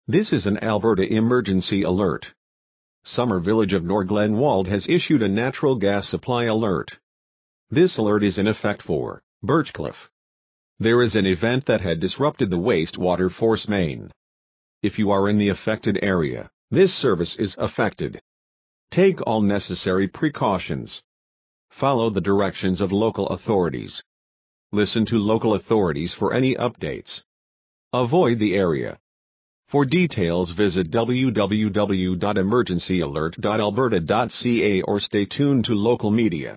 This is an Alberta emergency alert. Summer Village of Norglenwald has issued a natural gas supply alert. This alert is in effect for Birchcliff. There is an event that had disrupted the wastewater force main. If you are in the affected area, this service is affected. Take all necessary precautions. Follow the directions of local authorities. Listen to local authorities for any updates. Avoid the area. For details, visit www.emergencyalert.alberta.ca or stay tuned to local media.